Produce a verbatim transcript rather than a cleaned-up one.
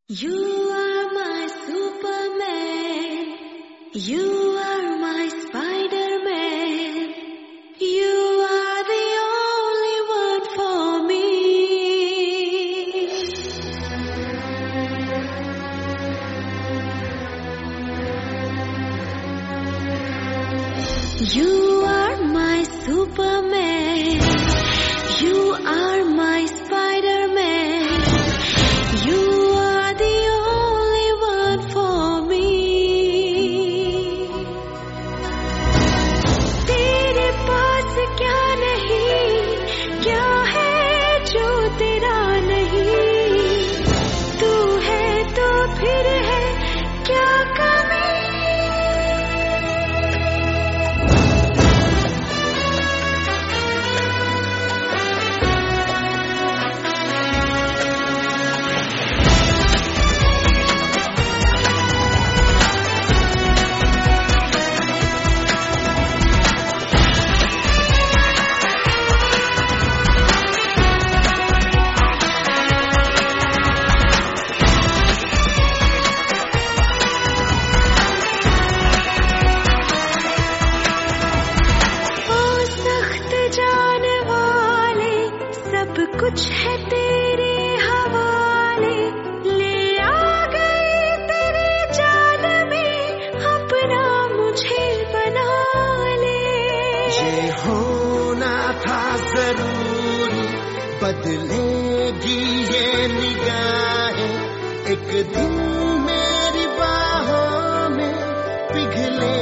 You are my Superman. You are my Spider-Man. You are the only one for me. You are my Superman. You are my Spider-Man. You कुछ है तेरे हवाले, ले आ गई तेरे जाल में, अपना मुझे बना ले। ये होना था जरूरी, बदलेगी ये निगाहें, एक दिन मेरी बाहों में पिघले